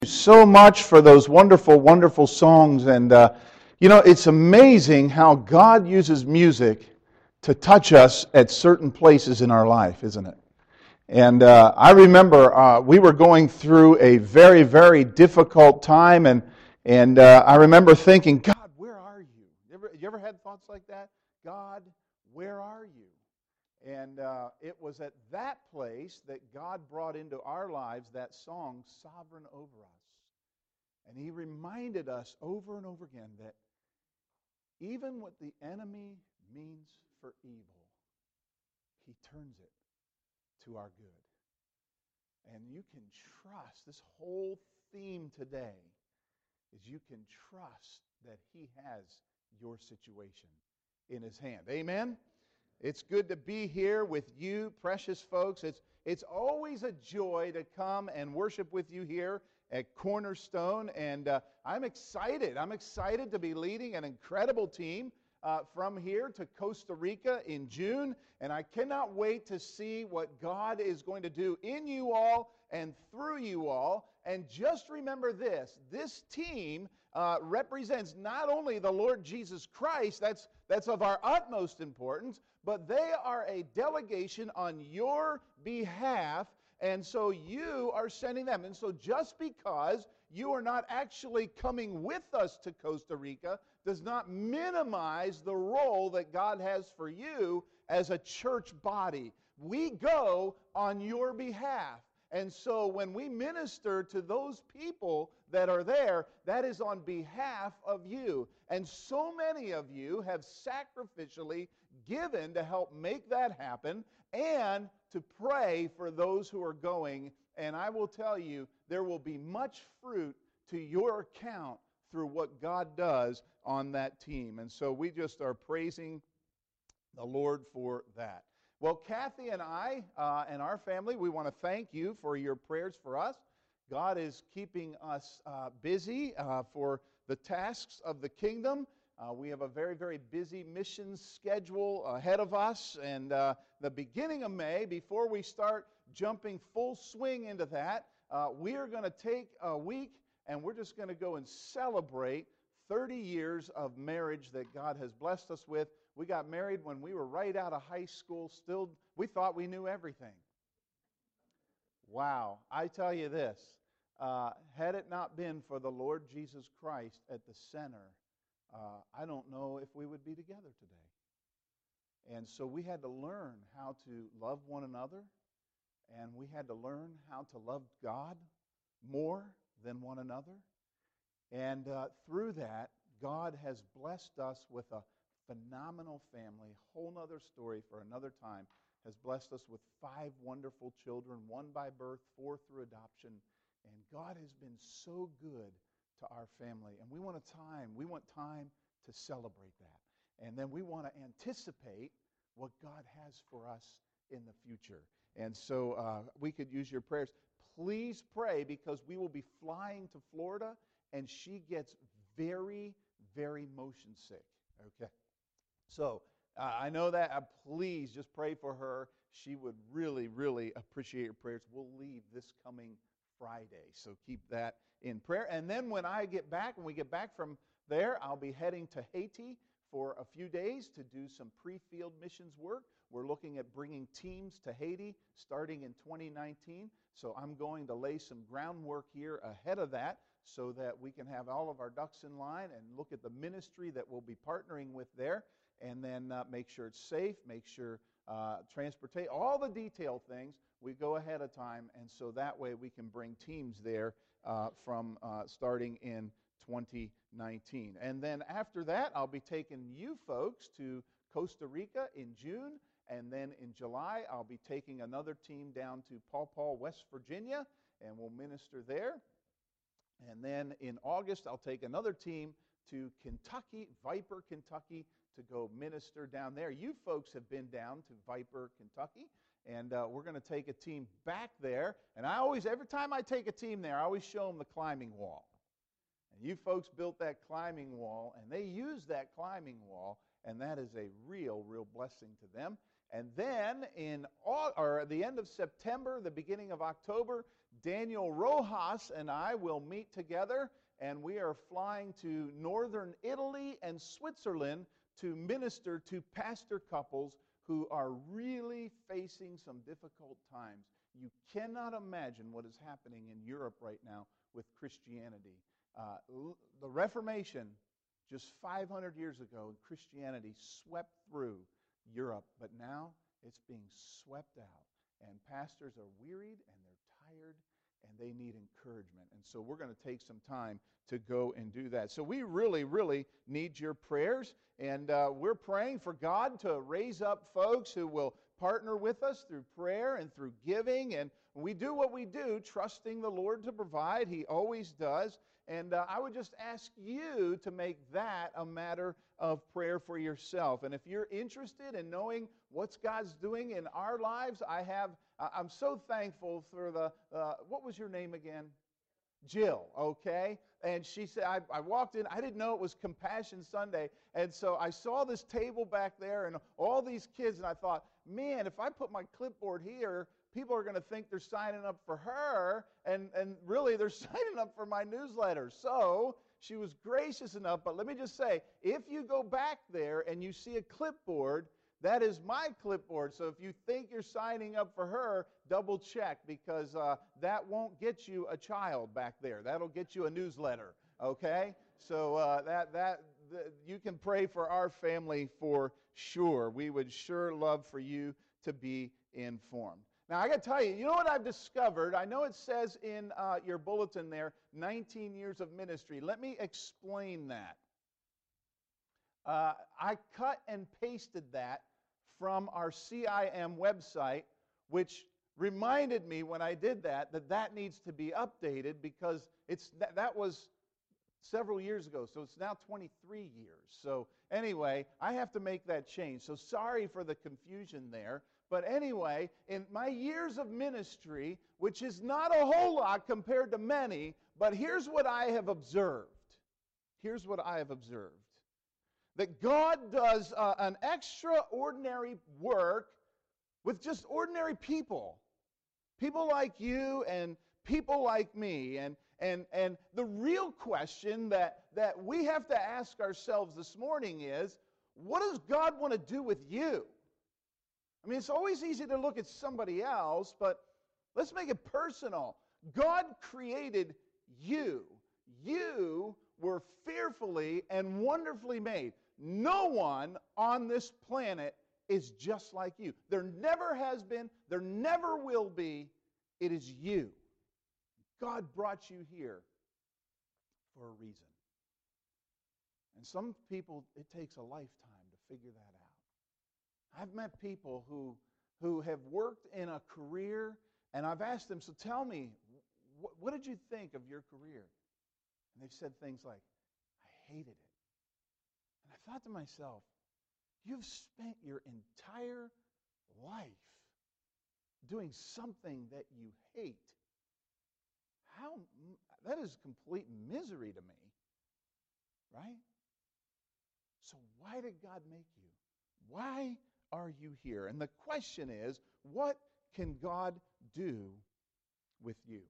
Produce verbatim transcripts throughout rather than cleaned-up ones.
So much for those wonderful, wonderful songs. And, uh, you know, it's amazing how God uses music to touch us at certain places in our life, isn't it? And uh, I remember uh, we were going through a very, very difficult time, and and uh, I remember thinking, God, where are you? You ever, you ever had thoughts like that? God, where are you? And uh, it was at that place that God brought into our lives that song, Sovereign Over Us. And He reminded us over and over again that even what the enemy means for evil, He turns it to our good. And you can trust, this whole theme today is you can trust that He has your situation in His hand. Amen? It's good to be here with you, precious folks. It's, it's always a joy to come and worship with you here at Cornerstone. And uh, I'm excited. I'm excited to be leading an incredible team uh, from here to Costa Rica in June. And I cannot wait to see what God is going to do in you all and through you all. And just remember this, this team uh, represents not only the Lord Jesus Christ, that's, that's of our utmost importance, but they are a delegation on your behalf, and so you are sending them. And so just because you are not actually coming with us to Costa Rica does not minimize the role that God has for you as a church body. We go on your behalf. And so when we minister to those people that are there, that is on behalf of you. And so many of you have sacrificially given to help make that happen and to pray for those who are going. And I will tell you, there will be much fruit to your account through what God does on that team. And so we just are praising the Lord for that. Well, Kathy and I uh, and our family, we want to thank you for your prayers for us. God is keeping us uh, busy uh, for the tasks of the kingdom. Uh, we have a very, very busy missions schedule ahead of us. And uh, the beginning of May, before we start jumping full swing into that, uh, we are going to take a week and we're just going to go and celebrate thirty years of marriage that God has blessed us with. We got married when we were right out of high school. Still, we thought we knew everything. Wow. I tell you this, uh, had it not been for the Lord Jesus Christ at the center, uh, I don't know if we would be together today. And so we had to learn how to love one another, and we had to learn how to love God more than one another. And uh, through that, God has blessed us with a phenomenal family. Whole nother story for another time. Has blessed us with five wonderful children, one by birth, four through adoption. And God has been so good to our family. And we want a time, we want time to celebrate that. And then we want to anticipate what God has for us in the future. And so uh, we could use your prayers. Please pray, because we will be flying to Florida, and she gets very, very motion sick. Okay? So uh, I know that. Uh, please just pray for her. She would really, really appreciate your prayers. We'll leave this coming Friday, so keep that in prayer. And then when I get back, when we get back from there, I'll be heading to Haiti for a few days to do some pre-field missions work. We're looking at bringing teams to Haiti starting in twenty nineteen. So I'm going to lay some groundwork here ahead of that so that we can have all of our ducks in line and look at the ministry that we'll be partnering with there, and then uh, make sure it's safe, make sure uh, transportation, all the detailed things, we go ahead of time, and so that way we can bring teams there uh, from uh, starting in twenty nineteen. And then after that, I'll be taking you folks to Costa Rica in June, and then in July, I'll be taking another team down to Paw Paw, West Virginia, and we'll minister there. And then in August, I'll take another team to Kentucky, Viper, Kentucky, to go minister down there. You folks have been down to Viper, Kentucky, and uh, we're going to take a team back there. And I always, every time I take a team there, I always show them the climbing wall. And you folks built that climbing wall, and they use that climbing wall, and that is a real, real blessing to them. And then in all, or at the end of September, the beginning of October, Daniel Rojas and I will meet together, and we are flying to northern Italy and Switzerland to minister to pastor couples who are really facing some difficult times. You cannot imagine what is happening in Europe right now with Christianity. Uh, the Reformation, just five hundred years ago, Christianity swept through Europe, but now it's being swept out. And pastors are wearied and they're tired and they need encouragement. And so we're going to take some time to go and do that. So we really, really need your prayers. And uh, we're praying for God to raise up folks who will partner with us through prayer and through giving. And we do what we do, trusting the Lord to provide. He always does. And uh, I would just ask you to make that a matter of prayer for yourself. And if you're interested in knowing what God's doing in our lives, I have, I'm so thankful for the, uh, what was your name again? Jill, okay? And she said, I, I walked in, I didn't know it was Compassion Sunday, and so I saw this table back there and all these kids, and I thought, man, if I put my clipboard here, people are going to think they're signing up for her, and, and really they're signing up for my newsletter. So she was gracious enough, but let me just say, if you go back there and you see a clipboard, that is my clipboard. So if you think you're signing up for her, double check, because uh, that won't get you a child back there. That'll get you a newsletter. Okay? So uh, that that the, you can pray for our family for sure. We would sure love for you to be informed. Now, I got to tell you, you know what I've discovered? I know it says in uh, your bulletin there, nineteen years of ministry. Let me explain that. Uh, I cut and pasted that from our C I M website, which reminded me when I did that that that needs to be updated because it's that, that was several years ago, so it's now twenty-three years. So anyway, I have to make that change. So sorry for the confusion there. But anyway, in my years of ministry, which is not a whole lot compared to many, but here's what I have observed. Here's what I have observed. That God does uh, an extraordinary work with just ordinary people. People like you and people like me. And, and, and the real question that, that we have to ask ourselves this morning is, what does God want to do with you? I mean, it's always easy to look at somebody else, but let's make it personal. God created you. You were fearfully and wonderfully made. No one on this planet is just like you. There never has been, there never will be. It is you. God brought you here for a reason. And some people, it takes a lifetime to figure that out. I've met people who, who have worked in a career, and I've asked them, so tell me, what, what did you think of your career? And they've said things like, I hated it. And I thought to myself, you've spent your entire life doing something that you hate. How, that is complete misery to me, right? So why did God make you? Why are you here? And the question is, what can God do with you?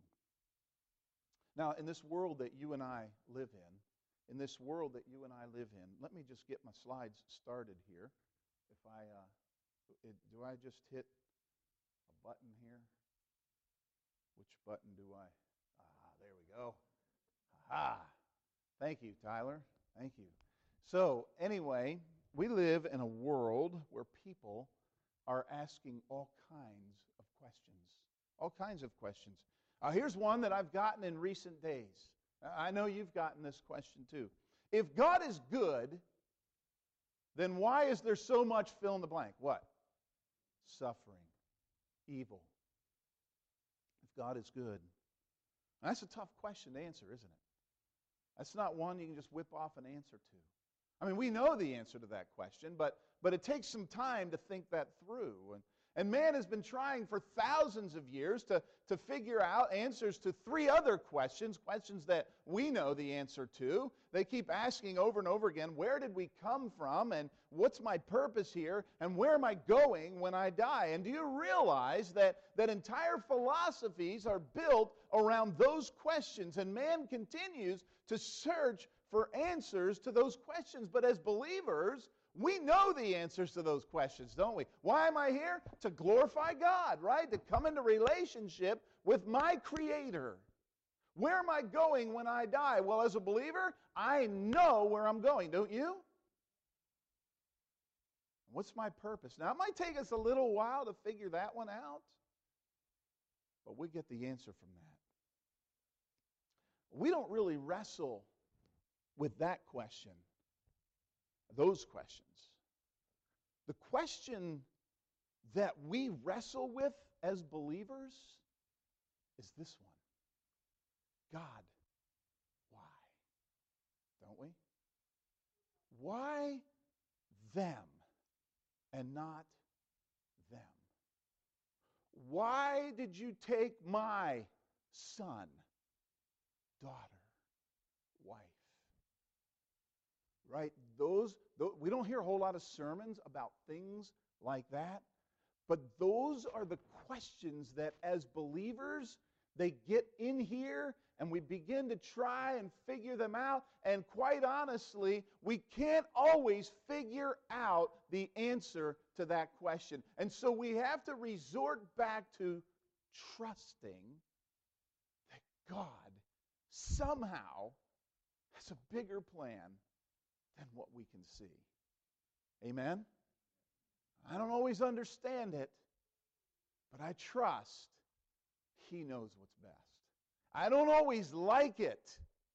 Now, in this world that you and I live in, in this world that you and I live in, let me just get my slides started here. If I, uh, it, do I just hit a button here? Which button do I? Ah, there we go. Aha! Thank you, Tyler. Thank you. So, anyway, we live in a world where people are asking all kinds of questions. All kinds of questions. Uh, here's one that I've gotten in recent days. I know you've gotten this question too. If God is good, then why is there so much fill in the blank? What? Suffering. Evil. If God is good. That's a tough question to answer, isn't it? That's not one you can just whip off an answer to. I mean, we know the answer to that question, but, but it takes some time to think that through. And, And man has been trying for thousands of years to, to figure out answers to three other questions, questions that we know the answer to. They keep asking over and over again, where did we come from? And what's my purpose here? And where am I going when I die? And do you realize that, that entire philosophies are built around those questions? And man continues to search for answers to those questions. But as believers, we know the answers to those questions, don't we? Why am I here? To glorify God, right? To come into relationship with my Creator. Where am I going when I die? Well, as a believer, I know where I'm going, don't you? What's my purpose? Now, it might take us a little while to figure that one out, but we get the answer from that. We don't really wrestle with that question. Those questions. The question that we wrestle with as believers is this one. God, why? Don't we? Why them and not them? Why did you take my son, daughter, wife? Right? Those, those, we don't hear a whole lot of sermons about things like that, but those are the questions that as believers, they get in here and we begin to try and figure them out, and quite honestly, we can't always figure out the answer to that question. And so we have to resort back to trusting that God somehow has a bigger plan than what we can see. Amen? I don't always understand it, but I trust He knows what's best. I don't always like it,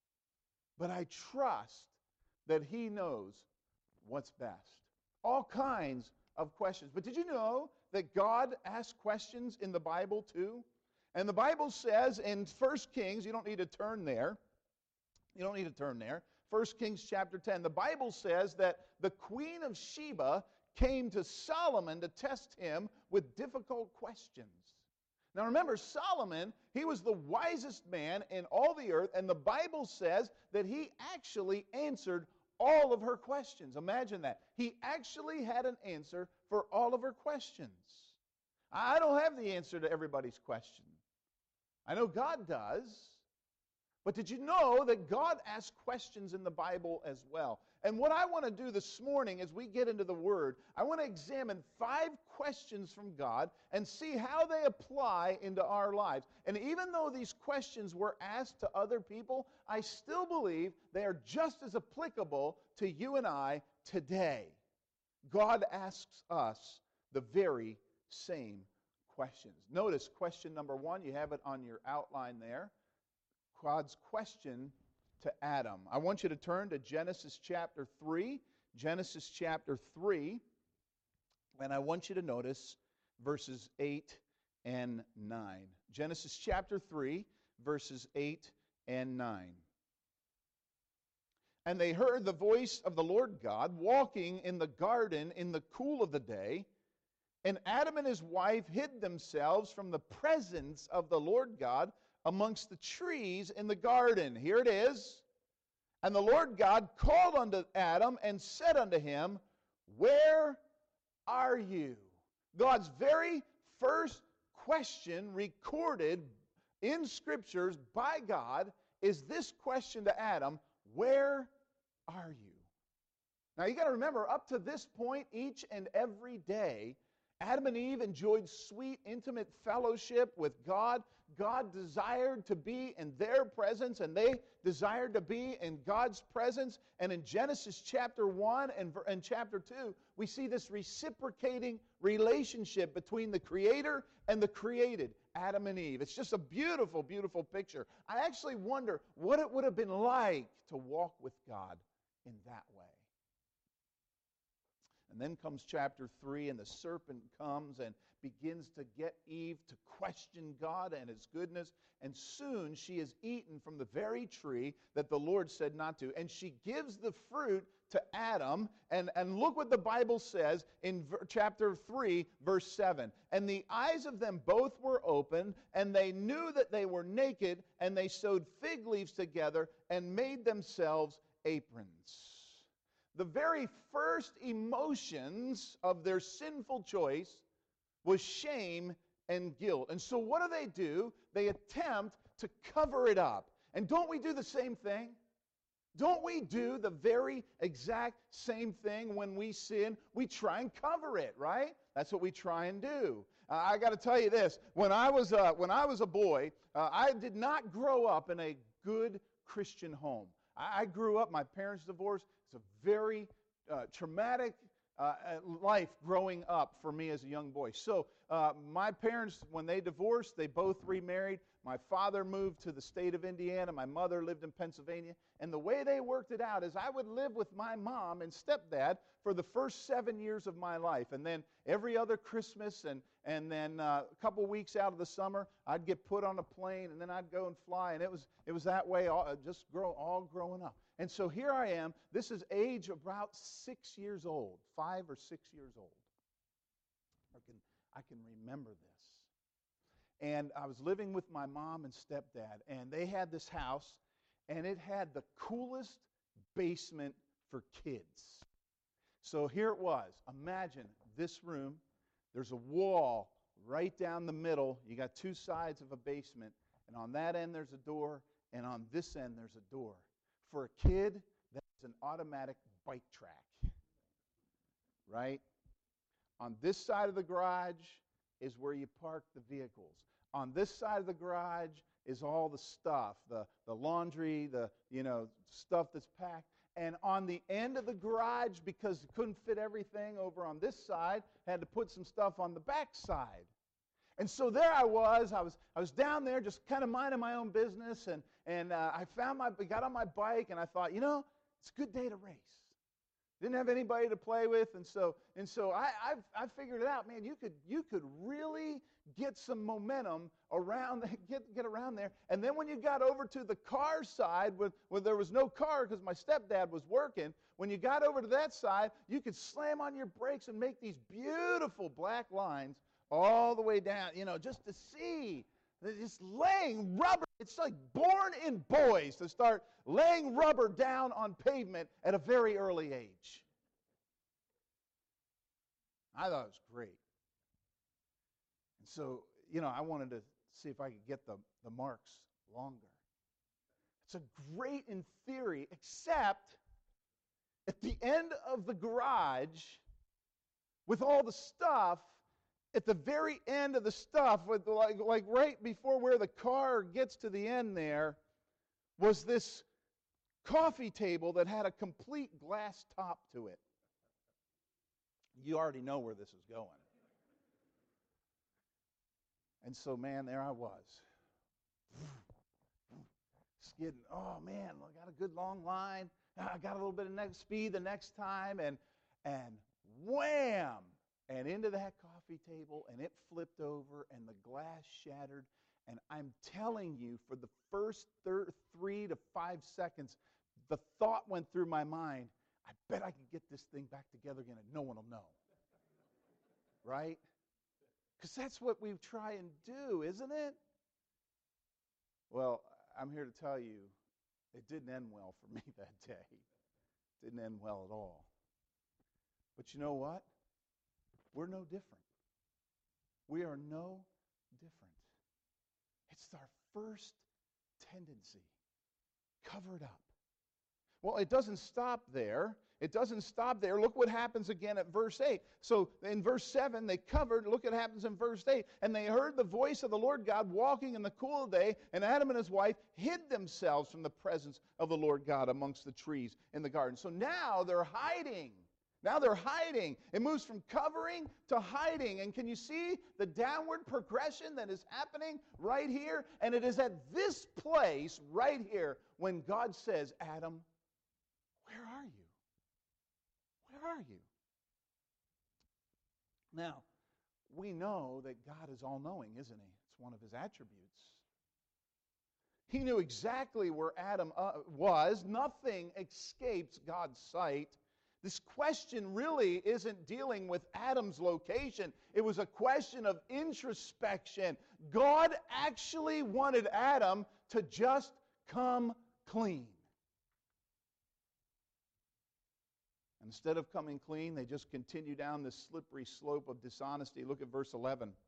but I trust that He knows what's best. All kinds of questions. But did you know that God asks questions in the Bible too? And the Bible says in First Kings, you don't need to turn there, You don't need to turn there. First Kings chapter ten. The Bible says that the Queen of Sheba came to Solomon to test him with difficult questions. Now remember, Solomon, he was the wisest man in all the earth, and the Bible says that he actually answered all of her questions. Imagine that. He actually had an answer for all of her questions. I don't have the answer to everybody's question. I know God does. But did you know that God asks questions in the Bible as well? And what I want to do this morning as we get into the Word, I want to examine five questions from God and see how they apply into our lives. And even though these questions were asked to other people, I still believe they are just as applicable to you and I today. God asks us the very same questions. Notice question number one, you have it on your outline there. God's question to Adam. I want you to turn to Genesis chapter three. Genesis chapter three. And I want you to notice verses eight and nine. Genesis chapter three, verses eight and nine. And they heard the voice of the Lord God walking in the garden in the cool of the day. And Adam and his wife hid themselves from the presence of the Lord God amongst the trees in the garden. Here it is. And the Lord God called unto Adam and said unto him, Where are you? God's very first question recorded in Scriptures by God is this question to Adam, Where are you? Now you got to remember, up to this point, each and every day, Adam and Eve enjoyed sweet, intimate fellowship with God. God desired to be in their presence, and they desired to be in God's presence. And in Genesis chapter one and, and chapter two, we see this reciprocating relationship between the Creator and the created, Adam and Eve. It's just a beautiful, beautiful picture. I actually wonder what it would have been like to walk with God in that way. And then comes chapter three, and the serpent comes and begins to get Eve to question God and His goodness. And soon she has eaten from the very tree that the Lord said not to. And she gives the fruit to Adam. And, and look what the Bible says in ver, chapter three, verse seven. And the eyes of them both were opened, and they knew that they were naked, and they sewed fig leaves together and made themselves aprons. The very first emotions of their sinful choice was shame and guilt. And so what do they do? They attempt to cover it up. And don't we do the same thing? Don't we do the very exact same thing when we sin? We try and cover it, right? That's what we try and do. Uh, I got to tell you this. When I was, uh, when I was a boy, uh, I did not grow up in a good Christian home. I grew up, my parents divorced. It's a very uh, traumatic uh, life growing up for me as a young boy. So uh, my parents, when they divorced, they both remarried. My father moved to the state of Indiana. My mother lived in Pennsylvania. And the way they worked it out is I would live with my mom and stepdad for the first seven years of my life. And then every other Christmas and, and then uh, a couple weeks out of the summer, I'd get put on a plane and then I'd go and fly. And it was, it was that way all, just grow, all growing up. And so here I am. This is age about six years old, five or six years old. I can, I can remember this. And I was living with my mom and stepdad, and they had this house, and it had the coolest basement for kids. So here it was. Imagine this room. There's a wall right down the middle. You got two sides of a basement, and on that end there's a door, and on this end there's a door. For a kid, that's an automatic bike track, right? On this side of the garage is where you park the vehicles. On this side of the garage is all the stuff, the, the laundry, the you know stuff that's packed. And on the end of the garage, because it couldn't fit everything over on this side, had to put some stuff on the back side. And so there I was, I was I was down there just kind of minding my own business, and, and uh, I found my, got on my bike, and I thought, you know, it's a good day to race. Didn't have anybody to play with, and so and so I I, I figured it out, man. You could you could really get some momentum around get get around there, and then when you got over to the car side, where, where there was no car because my stepdad was working, when you got over to that side, you could slam on your brakes and make these beautiful black lines all the way down, you know, just to see. They're just laying rubber. It's like born in boys to start laying rubber down on pavement at a very early age. I thought it was great. And so, you know, I wanted to see if I could get the, the marks longer. It's a great in theory, except at the end of the garage, with all the stuff, at the very end of the stuff, with like, like right before where the car gets to the end there, was this coffee table that had a complete glass top to it. You already know where this is going. And so, man, there I was. Skidding. Oh, man, I got a good long line. I got a little bit of next speed the next time, and and wham! And into that coffee table, and it flipped over, and the glass shattered. And I'm telling you, for the first thir- three to five seconds, the thought went through my mind, I bet I can get this thing back together again, and no one will know. Right? Because that's what we try and do, isn't it? Well, I'm here to tell you, it didn't end well for me that day. It didn't end well at all. But you know what? We're no different. We are no different. It's our first tendency. Cover it up. Well, it doesn't stop there. It doesn't stop there. Look what happens again at verse eight. So in verse seven, they covered. Look what happens in verse eight. And they heard the voice of the Lord God walking in the cool of the day, and Adam and his wife hid themselves from the presence of the Lord God amongst the trees in the garden. So now they're hiding. Now they're hiding. It moves from covering to hiding. And can you see the downward progression that is happening right here? And it is at this place right here when God says, Adam, where are you? Where are you? Now, we know that God is all-knowing, isn't He? It's one of His attributes. He knew exactly where Adam uh, was. Nothing escapes God's sight. This question really isn't dealing with Adam's location. It was a question of introspection. God actually wanted Adam to just come clean. Instead of coming clean, they just continue down this slippery slope of dishonesty. Look at verse eleven.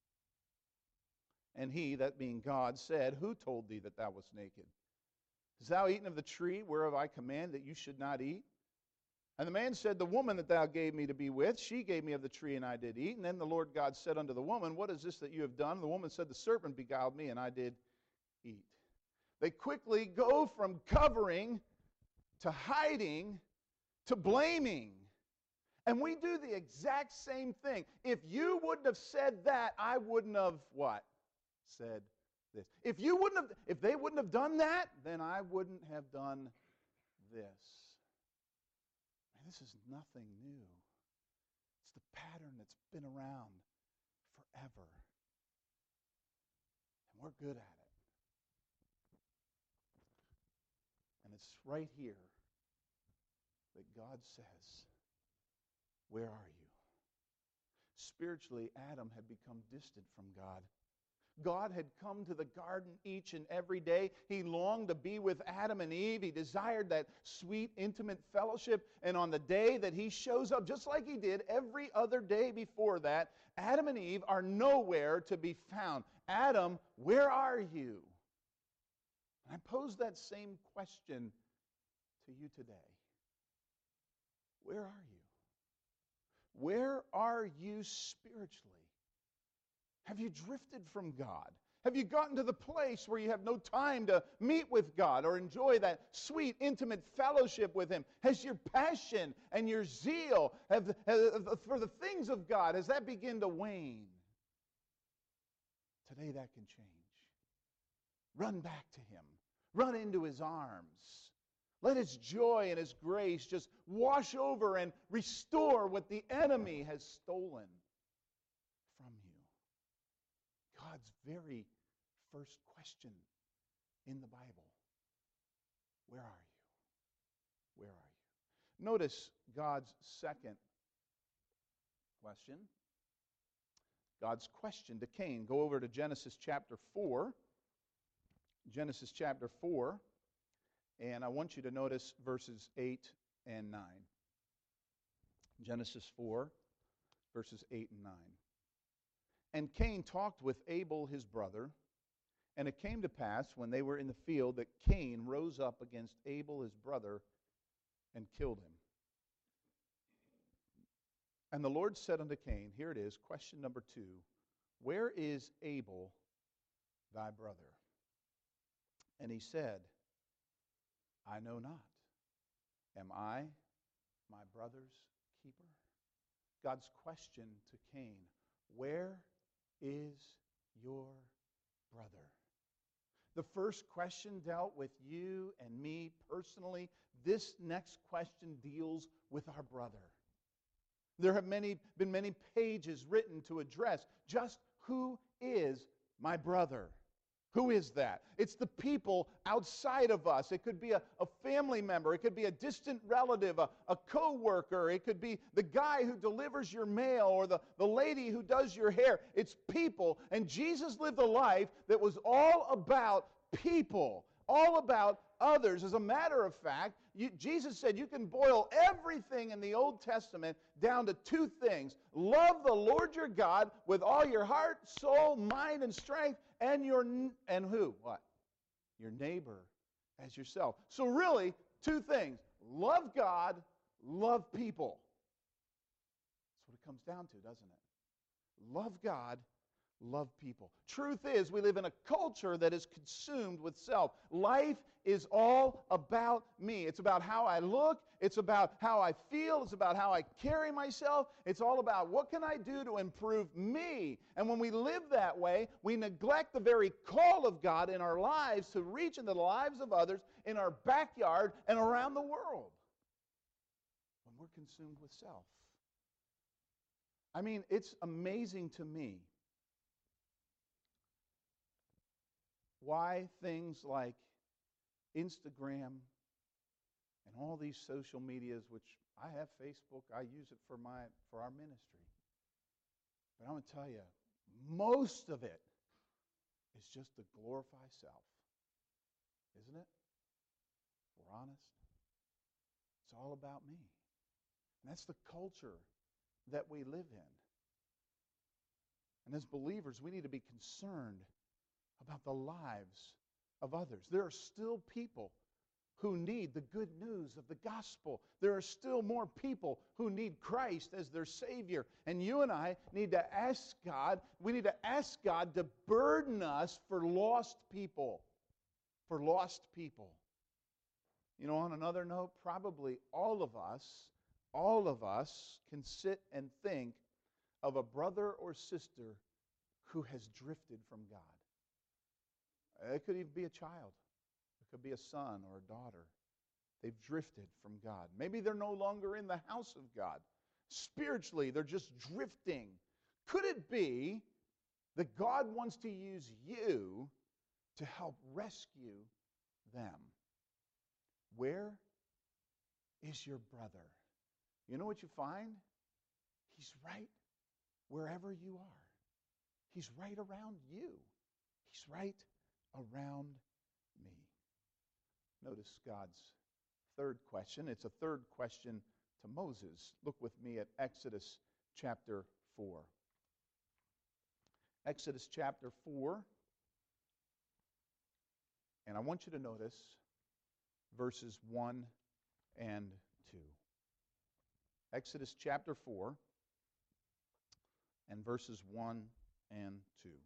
And he, that being God, said, Who told thee that thou wast naked? Hast thou eaten of the tree whereof I command that you should not eat? And the man said, The woman that thou gave me to be with, she gave me of the tree, and I did eat. And then the Lord God said unto the woman, What is this that you have done? And the woman said, The serpent beguiled me, and I did eat. They quickly go from covering to hiding to blaming. And we do the exact same thing. If you wouldn't have said that, I wouldn't have what? Said this. If you wouldn't have, if they wouldn't have done that, then I wouldn't have done this. Man, this is nothing new. It's the pattern that's been around forever. And we're good at it. And it's right here that God says, Where are you? Spiritually, Adam had become distant from God. God had come to the garden each and every day. He longed to be with Adam and Eve. He desired that sweet, intimate fellowship. And on the day that He shows up, just like He did every other day before that, Adam and Eve are nowhere to be found. Adam, where are you? And I pose that same question to you today. Where are you? Where are you spiritually? Have you drifted from God? Have you gotten to the place where you have no time to meet with God or enjoy that sweet, intimate fellowship with Him? Has your passion and your zeal have, have, for the things of God, has that begun to wane? Today that can change. Run back to Him. Run into His arms. Let His joy and His grace just wash over and restore what the enemy has stolen from you. God's very first question in the Bible. Where are you? Where are you? Notice God's second question. God's question to Cain. Go over to Genesis chapter four. Genesis chapter four. And I want you to notice verses eight and nine. Genesis four, verses eight and nine. And Cain talked with Abel his brother, and it came to pass when they were in the field that Cain rose up against Abel his brother and killed him. And the Lord said unto Cain, here it is, question number two, Where is Abel thy brother? And he said, I know not. Am I my brother's keeper? God's question to Cain, where is your brother? The first question dealt with you and me personally. This next question deals with our brother. There have many, been many pages written to address just who is my brother. Who is that? It's the people outside of us. It could be a, a family member. It could be a distant relative, a, a co-worker. It could be the guy who delivers your mail or the, the lady who does your hair. It's people. And Jesus lived a life that was all about people, all about others. As a matter of fact, you, Jesus said you can boil everything in the Old Testament down to two things. Love the Lord your God with all your heart, soul, mind, and strength, and your and who? What? Your neighbor as yourself. So really, two things. Love God, love people. That's what it comes down to, doesn't it? Love God, love people. Truth is, we live in a culture that is consumed with self. Life is all about me. It's about how I look. It's about how I feel. It's about how I carry myself. It's all about what can I do to improve me. And when we live that way, we neglect the very call of God in our lives to reach into the lives of others in our backyard and around the world. When we're consumed with self. I mean, it's amazing to me why things like Instagram and all these social medias, which I have Facebook, I use it for my for our ministry. But I'm going to tell you, most of it is just to glorify self. Isn't it? If we're honest. It's all about me. And that's the culture that we live in. And as believers, we need to be concerned about the lives of others. There are still people who need the good news of the gospel. There are still more people who need Christ as their Savior. And you and I need to ask God, we need to ask God to burden us for lost people. For lost people. You know, on another note, probably all of us, all of us can sit and think of a brother or sister who has drifted from God. It could even be a child. It could be a son or a daughter. They've drifted from God. Maybe they're no longer in the house of God. Spiritually, they're just drifting. Could it be that God wants to use you to help rescue them? Where is your brother? You know what you find? He's right wherever you are. He's right around you. He's right around me. Notice God's third question. It's a third question to Moses. Look with me at Exodus chapter four. Exodus chapter four. And I want you to notice verses one and two. Exodus chapter four and verses one and two.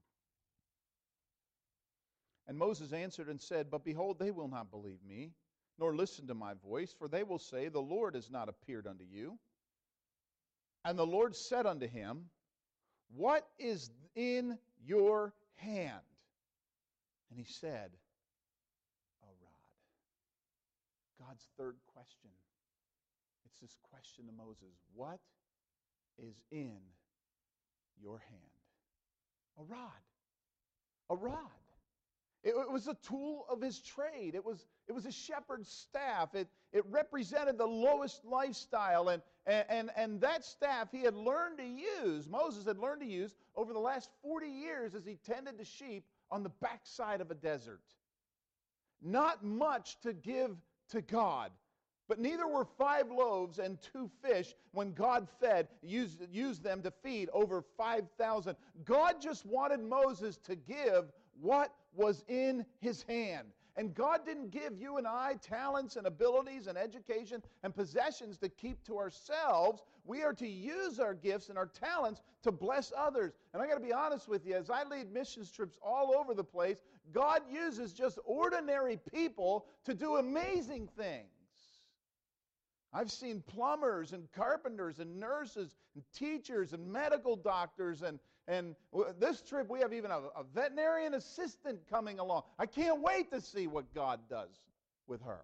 And Moses answered and said, But behold, they will not believe me, nor listen to my voice, for they will say, The Lord has not appeared unto you. And the Lord said unto him, What is in your hand? And he said, A rod. God's third question. It's this question to Moses. What is in your hand? A rod. A rod. It, it was a tool of his trade. It was, it was a shepherd's staff. It, it represented the lowest lifestyle. And, and, and that staff he had learned to use, Moses had learned to use over the last forty years as he tended to sheep on the backside of a desert. Not much to give to God. But neither were five loaves and two fish when God fed, used, used them to feed over five thousand. God just wanted Moses to give what was in his hand. And God didn't give you and I talents and abilities and education and possessions to keep to ourselves. We are to use our gifts and our talents to bless others. And I got to be honest with you, as I lead missions trips all over the place, God uses just ordinary people to do amazing things. I've seen plumbers and carpenters and nurses and teachers and medical doctors. And, and this trip we have even a, a veterinarian assistant coming along. I can't wait to see what God does with her.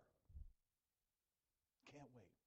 Can't wait.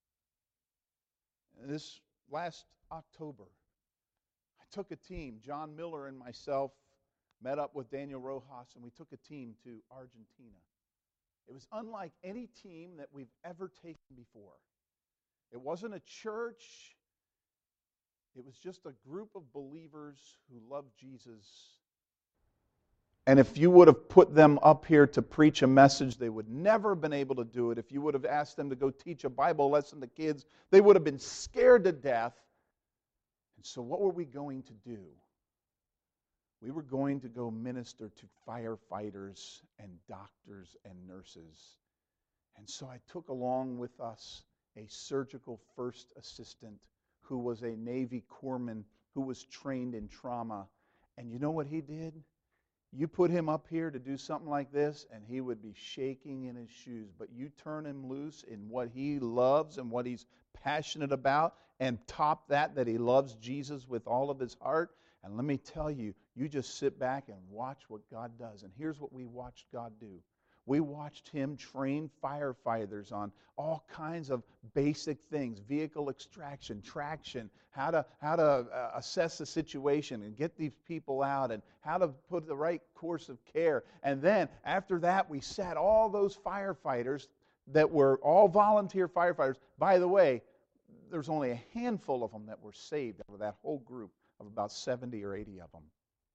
And this last October, I took a team, John Miller and myself, met up with Daniel Rojas, and we took a team to Argentina. It was unlike any team that we've ever taken before. It wasn't a church. It was just a group of believers who loved Jesus. And if you would have put them up here to preach a message, they would never have been able to do it. If you would have asked them to go teach a Bible lesson to kids, they would have been scared to death. And so what were we going to do? We were going to go minister to firefighters and doctors and nurses. And so I took along with us a surgical first assistant who was a Navy corpsman who was trained in trauma. And you know what he did? You put him up here to do something like this, and he would be shaking in his shoes. But you turn him loose in what he loves and what he's passionate about, and top that, that he loves Jesus with all of his heart. And let me tell you, you just sit back and watch what God does. And here's what we watched God do. We watched him train firefighters on all kinds of basic things, vehicle extraction, traction, how to, how to uh, assess the situation and get these people out, and how to put the right course of care. And then after that, we sat all those firefighters that were all volunteer firefighters. By the way, there's only a handful of them that were saved out of that whole group of about seventy or eighty of them.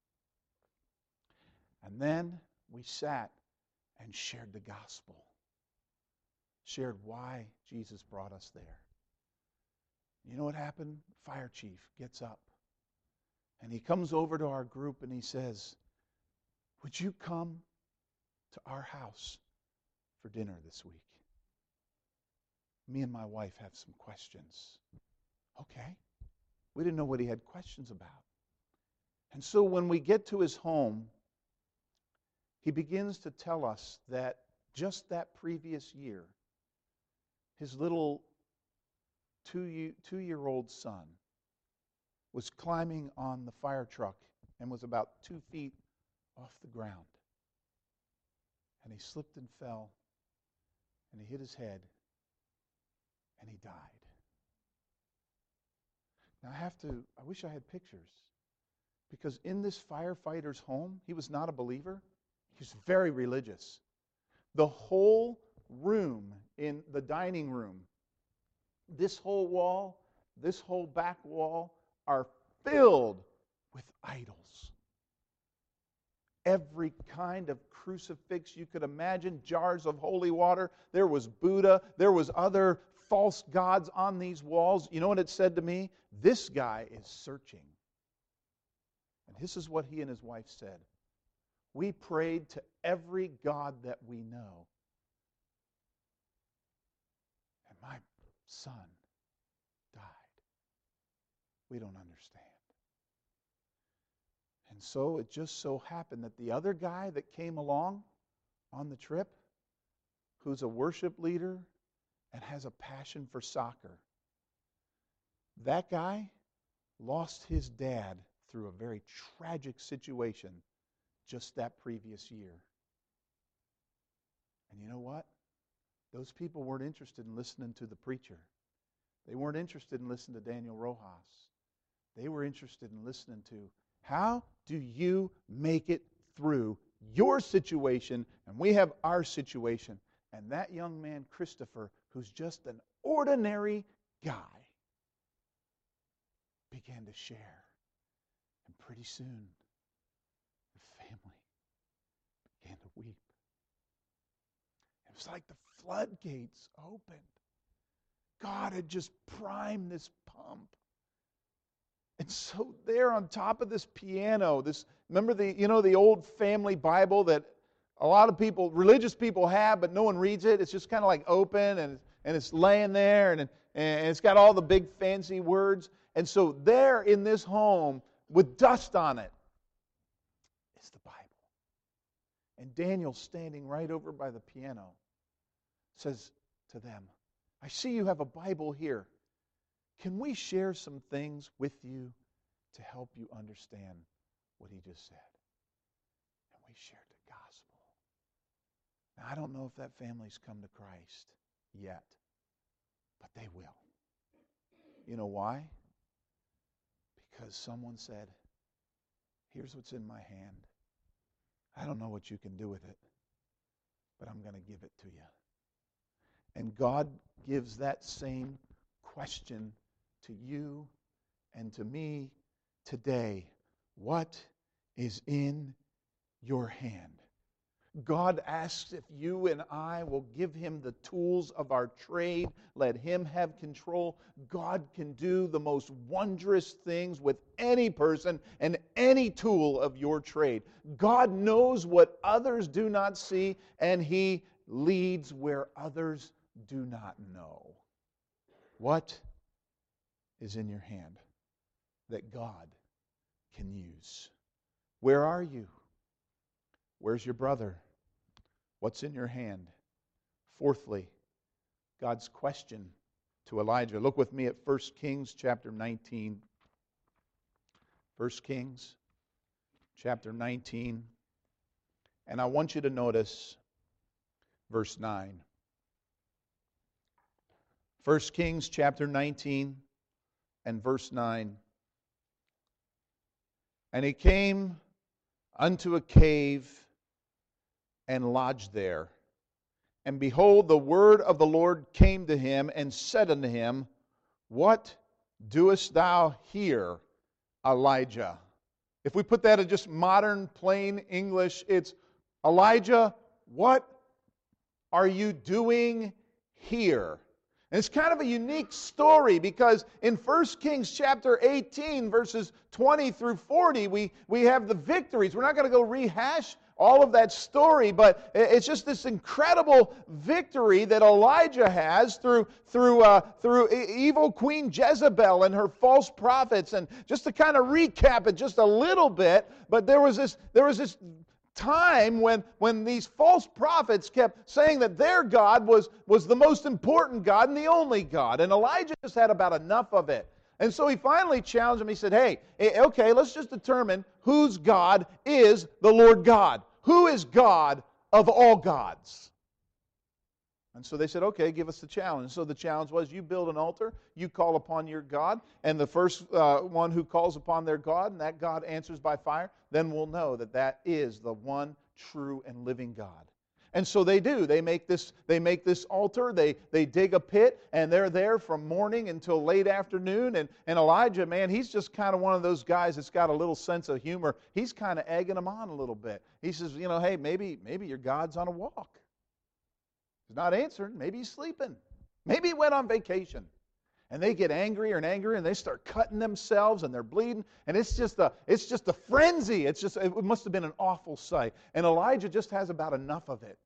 And then we sat and shared the gospel, shared why Jesus brought us there. You know what happened? Fire chief gets up, and he comes over to our group and he says, would you come to our house for dinner this week? Me and my wife have some questions. Okay. We didn't know what he had questions about. And so when we get to his home, he begins to tell us that just that previous year, his little two, two-year-old son was climbing on the fire truck and was about two feet off the ground. And he slipped and fell, and he hit his head, and he died. Now I have to, I wish I had pictures, because in this firefighter's home, he was not a believer. He was very religious. The whole room in the dining room, this whole wall, this whole back wall are filled with idols. Every kind of crucifix you could imagine, jars of holy water. There was Buddha. There was other false gods on these walls. You know what it said to me? This guy is searching. And this is what he and his wife said. We prayed to every god that we know. And my son died. We don't understand. And so it just so happened that the other guy that came along on the trip, who's a worship leader and has a passion for soccer, that guy lost his dad through a very tragic situation just that previous year. And you know what? Those people weren't interested in listening to the preacher. They weren't interested in listening to Daniel Rojas. They were interested in listening to, how do you make it through your situation? And we have our situation. And that young man, Christopher, who's just an ordinary guy, began to share. And pretty soon, the family began to weep. It was like the floodgates opened. God had just primed this pump. And so there on top of this piano, this, remember the, you know, the old family Bible that a lot of people, religious people have, but no one reads it. It's just kind of like open, and, and it's laying there, and, and it's got all the big fancy words. And so there in this home, with dust on it, is the Bible. And Daniel, standing right over by the piano, says to them, I see you have a Bible here. Can we share some things with you to help you understand what he just said? And we shared the gospel. Now, I don't know if that family's come to Christ yet, but they will. You know why? Because someone said, here's what's in my hand. I don't know what you can do with it, but I'm going to give it to you. And God gives that same question to you and to me today. What is in your hand? God asks if you and I will give Him the tools of our trade, let Him have control. God can do the most wondrous things with any person and any tool of your trade. God knows what others do not see, and He leads where others do not know. What is in your hand that God can use? Where are you? Where's your brother? What's in your hand? Fourthly, God's question to Elijah. Look with me at First Kings chapter nineteen. First Kings chapter nineteen. And I want you to notice verse nine. First Kings chapter nineteen and verse nine. And he came unto a cave and lodged there. And behold, the word of the Lord came to him and said unto him, What doest thou here, Elijah? If we put that in just modern, plain English, it's, Elijah, what are you doing here? And it's kind of a unique story because in First Kings chapter eighteen, verses twenty through forty, we, we have the victories. We're not going to go rehash all of that story, but it's just this incredible victory that Elijah has through through uh, through evil Queen Jezebel and her false prophets. And just to kind of recap it just a little bit, but there was this there was this time when, when these false prophets kept saying that their God was, was the most important God and the only God. And Elijah just had about enough of it. And so he finally challenged them. He said, hey, okay, let's just determine whose God is the Lord God. Who is God of all gods? And so they said, okay, give us the challenge. So the challenge was, you build an altar, you call upon your God, and the first uh, one who calls upon their God, and that God answers by fire, then we'll know that that is the one true and living God. And so they do. They make this, they make this altar, they, they dig a pit, and they're there from morning until late afternoon. And, and Elijah, man, he's just kind of one of those guys that's got a little sense of humor. He's kind of egging them on a little bit. He says, you know, hey, maybe, maybe your God's on a walk. He's not answering. Maybe he's sleeping. Maybe he went on vacation. And they get angrier and angrier, and they start cutting themselves, and they're bleeding, and it's just a it's just a frenzy. It's just it must have been an awful sight. And Elijah just has about enough of it.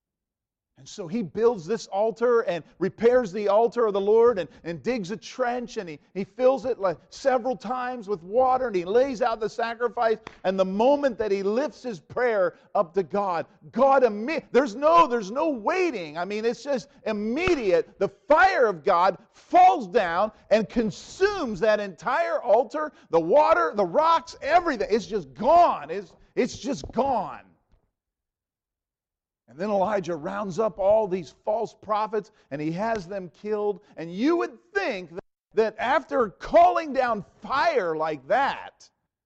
And so he builds this altar and repairs the altar of the Lord and, and digs a trench, and he, he fills it like several times with water, and he lays out the sacrifice. And the moment that he lifts his prayer up to God, God immediately, there's no, there's no waiting. I mean, it's just immediate. The fire of God falls down and consumes that entire altar, the water, the rocks, everything. It's just gone. It's, it's just gone. And then Elijah rounds up all these false prophets and he has them killed. And you would think that, that after calling down fire like that,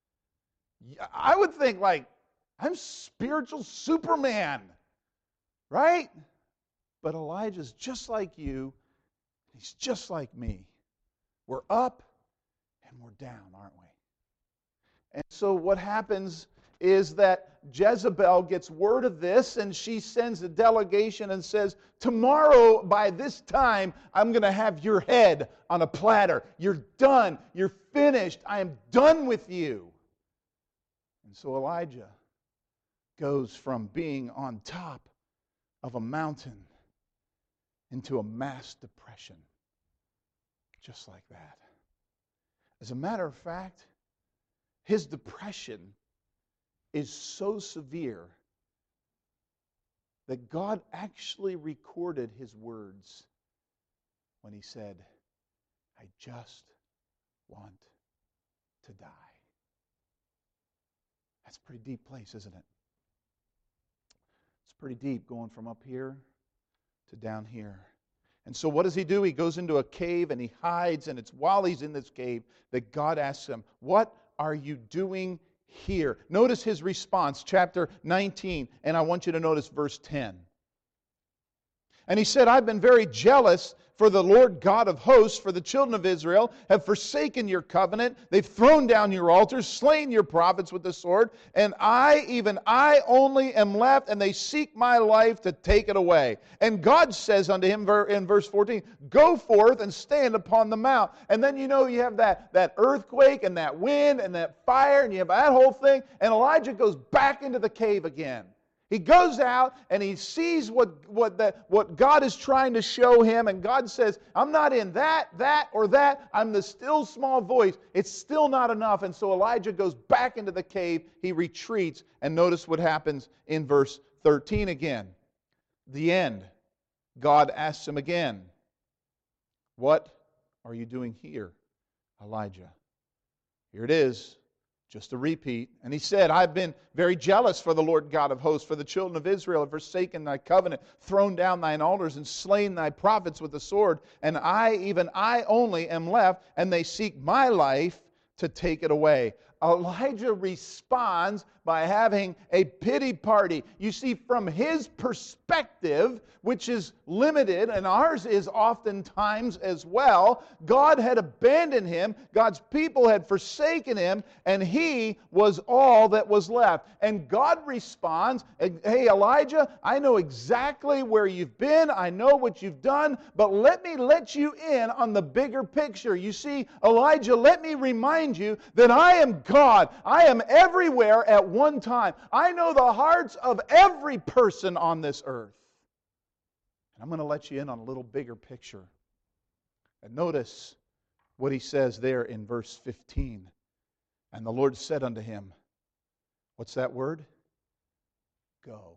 I would think like, I'm spiritual Superman, right? But Elijah's just like you. He's just like me. We're up and we're down, aren't we? And so what happens is that Jezebel gets word of this, and she sends a delegation and says, tomorrow by this time, I'm going to have your head on a platter. You're done. You're finished. I am done with you. And so Elijah goes from being on top of a mountain into a mass depression. Just like that. As a matter of fact, his depression is so severe that God actually recorded his words when he said, I just want to die. That's a pretty deep place, isn't it? It's pretty deep going from up here to down here. And so what does he do? He goes into a cave and he hides, and it's while he's in this cave that God asks him, what are you doing here? Notice his response, chapter nineteen, and I want you to notice verse ten. And he said, I've been very jealous for the Lord God of hosts, for the children of Israel have forsaken your covenant. They've thrown down your altars, slain your prophets with the sword. And I, even I only am left, and they seek my life to take it away. And God says unto him in verse fourteen, go forth and stand upon the mount. And then you know you have that, that earthquake and that wind and that fire, and you have that whole thing. And Elijah goes back into the cave again. He goes out and he sees what, what, the, what God is trying to show him, and God says, I'm not in that, that, or that. I'm the still small voice. It's still not enough. And so Elijah goes back into the cave. He retreats. And notice what happens in verse thirteen again. The end. God asks him again, what are you doing here, Elijah? Here it is. Just a repeat. And he said, I've been very jealous for the Lord God of hosts, for the children of Israel have forsaken thy covenant, thrown down thine altars, and slain thy prophets with the sword. And I, even I only, am left, and they seek my life to take it away. Elijah responds by having a pity party. You see, from his perspective, which is limited, and ours is oftentimes as well, God had abandoned him, God's people had forsaken him, and he was all that was left. And God responds, hey Elijah, I know exactly where you've been, I know what you've done, but let me let you in on the bigger picture. You see, Elijah, let me remind you that I am God. I am everywhere at one time. I know the hearts of every person on this earth. And I'm going to let you in on a little bigger picture. And notice what he says there in verse fifteen. And the Lord said unto him, what's that word? Go.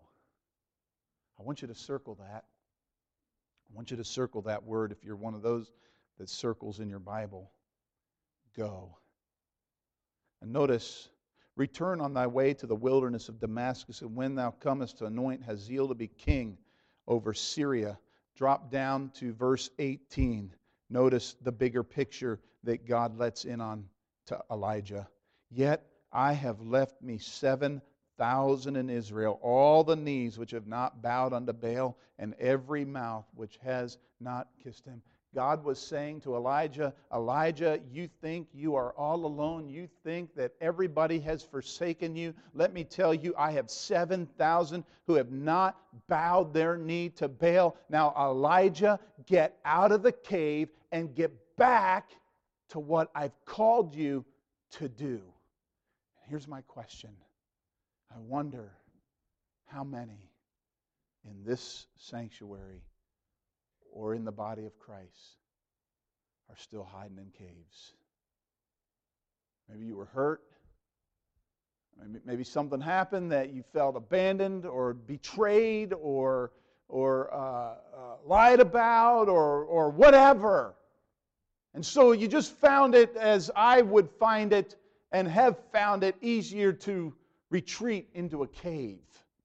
I want you to circle that. I want you to circle that word if you're one of those that circles in your Bible. Go. And notice, return on thy way to the wilderness of Damascus, and when thou comest to anoint Hazael to be king over Syria. Drop down to verse eighteen. Notice the bigger picture that God lets in on to Elijah. Yet I have left me seven thousand in Israel, all the knees which have not bowed unto Baal, and every mouth which has not kissed him. God was saying to Elijah, Elijah, you think you are all alone. You think that everybody has forsaken you. Let me tell you, I have seven thousand who have not bowed their knee to Baal. Now, Elijah, get out of the cave and get back to what I've called you to do. Here's my question. I wonder how many in this sanctuary or in the body of Christ are still hiding in caves. Maybe you were hurt. Maybe, maybe something happened that you felt abandoned or betrayed or, or uh, uh, lied about or, or whatever. And so you just found it, as I would find it and have found it, easier to retreat into a cave.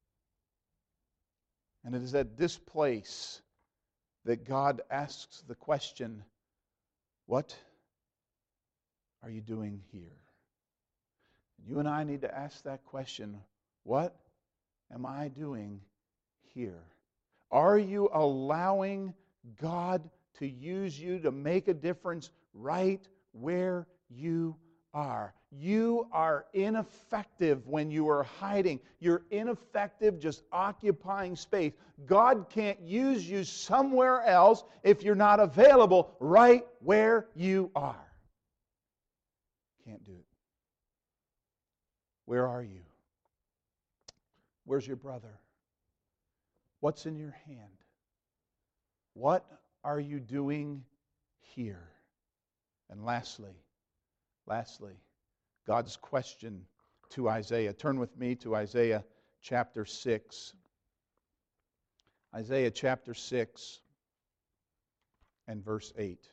And it is at this place that God asks the question, what are you doing here? You and I need to ask that question, what am I doing here? Are you allowing God to use you to make a difference right where you are? You are ineffective when you are hiding. You're ineffective just occupying space. God can't use you somewhere else if you're not available right where you are. Can't do it. Where are you? Where's your brother? What's in your hand? What are you doing here? And lastly, Lastly, God's question to Isaiah. Turn with me to Isaiah chapter six. Isaiah chapter six and verse eight.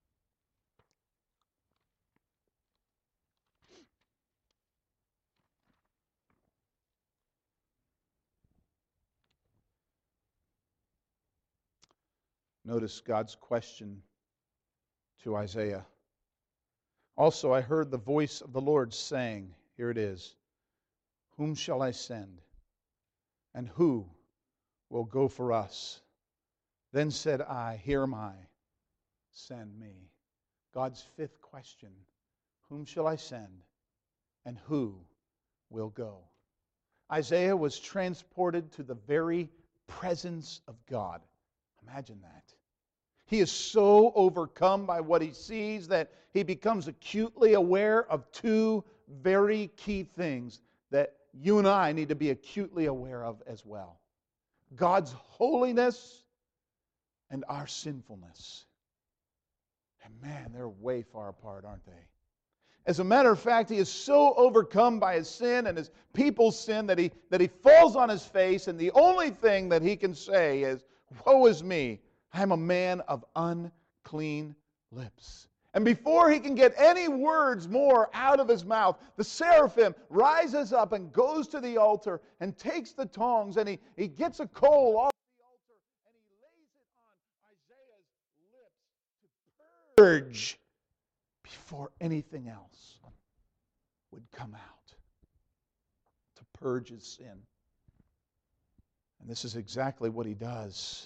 Notice God's question to Isaiah. Also, I heard the voice of the Lord saying, here it is, whom shall I send? And who will go for us? Then said I, here am I, send me. God's fifth question, whom shall I send? And who will go? Isaiah was transported to the very presence of God. Imagine that. He is so overcome by what he sees that he becomes acutely aware of two very key things that you and I need to be acutely aware of as well. God's holiness and our sinfulness. And man, they're way far apart, aren't they? As a matter of fact, he is so overcome by his sin and his people's sin that he, that he falls on his face, and the only thing that he can say is, woe is me. I am a man of unclean lips. And before he can get any words more out of his mouth, the seraphim rises up and goes to the altar and takes the tongs, and he, he gets a coal off the altar and he lays it on Isaiah's lips to purge before anything else would come out, to purge his sin. And this is exactly what he does.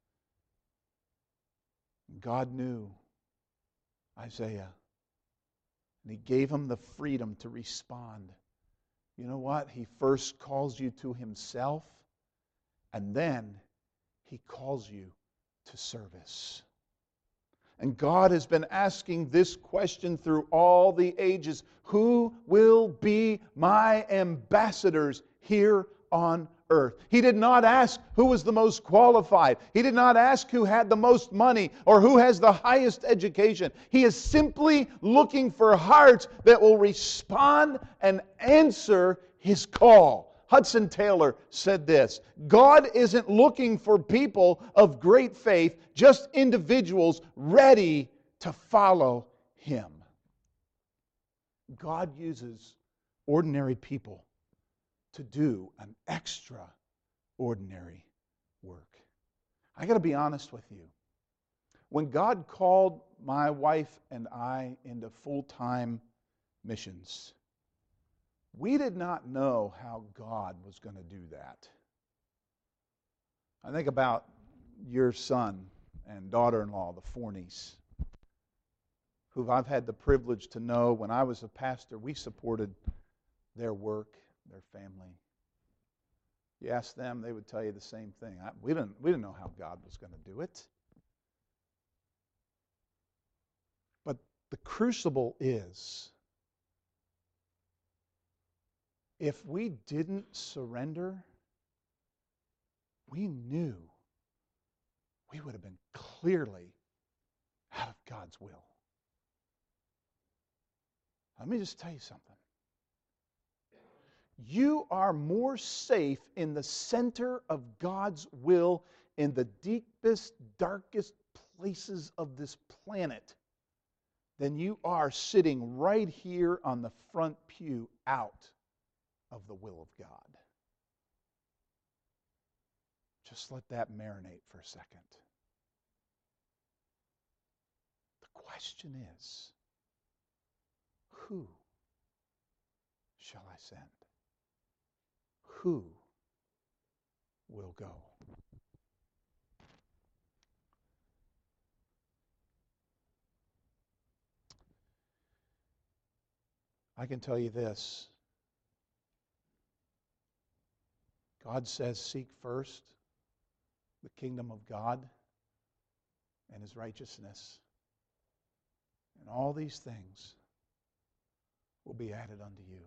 God knew Isaiah, and he gave him the freedom to respond. You know what? He first calls you to himself, and then he calls you to service. And God has been asking this question through all the ages: who will be my ambassadors here on earth? He did not ask who was the most qualified. He did not ask who had the most money or who has the highest education. He is simply looking for hearts that will respond and answer His call. Hudson Taylor said this: God isn't looking for people of great faith, just individuals ready to follow Him. God uses ordinary people to do an extraordinary work. I got to be honest with you. When God called my wife and I into full-time missions, we did not know how God was going to do that. I think about your son and daughter-in-law, the Forneys, who I've had the privilege to know. When I was a pastor, we supported their work, their family. You ask them, they would tell you the same thing. I, we didn't, we didn't know how God was going to do it. But the crucible is, if we didn't surrender, we knew we would have been clearly out of God's will. Let me just tell you something. You are more safe in the center of God's will, in the deepest, darkest places of this planet, than you are sitting right here on the front pew out of the will of God. Just let that marinate for a second. The question is, who shall I send? Who will go? I can tell you this. God says, seek first the kingdom of God and His righteousness, and all these things will be added unto you.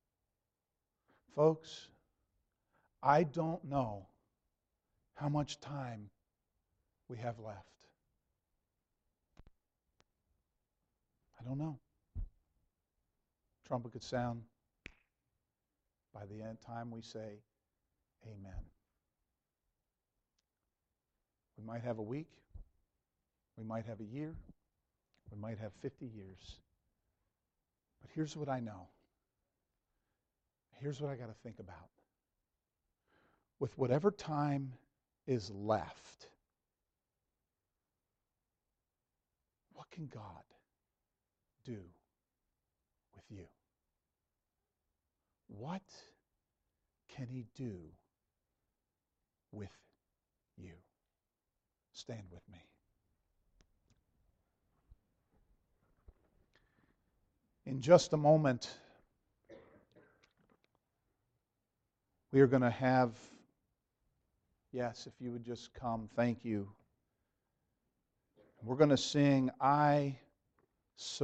Folks, I don't know how much time we have left. I don't know. Trumpet could sound by the end time we say amen. We might have a week. We might have a year. We might have fifty years. But here's what I know. Here's what I got to think about. With whatever time is left, what can God do with you? What can He do with you? Stand with me. In just a moment, we are going to have, yes, if you would just come, thank you. We're going to sing, I